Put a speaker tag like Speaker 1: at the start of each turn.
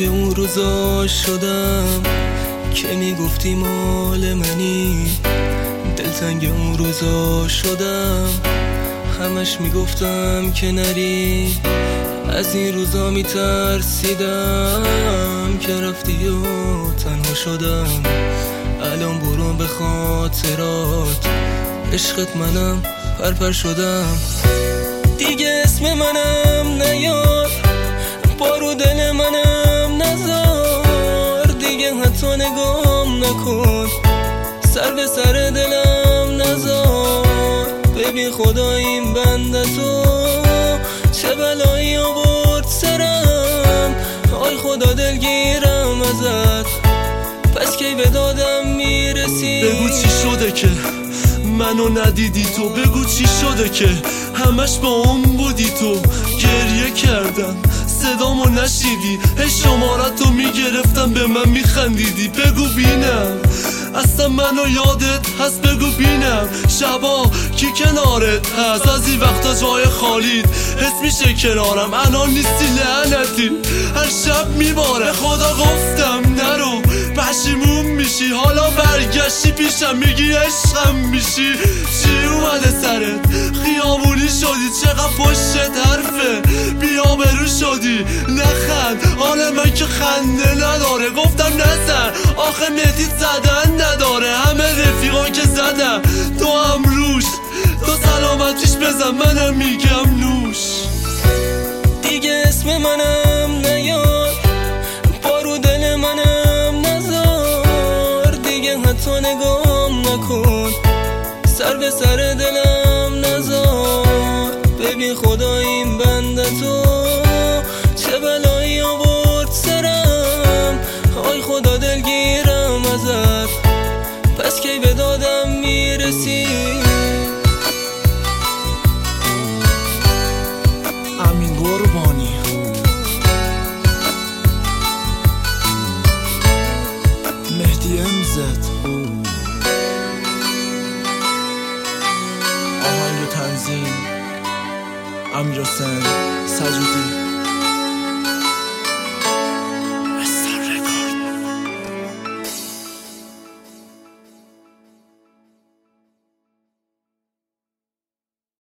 Speaker 1: دلتنگ اون روزا شدم که میگفتی مال منی. دلتنگ اون روزا شدم همش میگفتم که نری. از این روزا میترسیدم که رفتی و تنها شدم. الان برو به خاطرات عشقت منم پرپر شدم. دیگه اسم منم نیار بارو دل منم نذار. دیگه حتی نگام نکن سر به سر دلم نذار. ببین خدا این بنده تو چه بلایی آورد سرم. آی خدا دلگیرم ازت پس کی به دادم میرسی.
Speaker 2: بگو چی شده که منو ندیدی تو. بگو چی شده که همش با اون بودی تو. گریه کردم صدامو نشیدی. هی شمارتو میگرفتم به من میخندیدی. بگو بینم اصلا منو یادت هست. بگو بینم شبا کی کنارت هست. از این وقتا جای خالیت حس میشه کنارم. الان نیستی لعنتی هر شب میباره. به خدا گفتم نرو پشیمون میشی. حالا برگشتی پیشم میگی عشقم میشی. چی اومده سرت خیابونی شدی. چقدر پشت حرفه بیا برو شدی. نخند حال من که خنده نداره. گفتم نزن آخه مهدی زدن نداره. همه رفیقا که زدم تو هم روش. تو سلامتیش بزن منم میگم نوش.
Speaker 1: دیگه اسم منم نیار بارو دل منم نذار. دیگه حتی نگام نکن سر به سر دلم نذار. ببین خدا این بنده تو چه بلایی آورد سرم. آی خدا دلگیرم ازت پس کی به دادم میرسی.
Speaker 2: امین قربانی مهدی امزد. آهنگ تنظیم امیر حسین سجودی.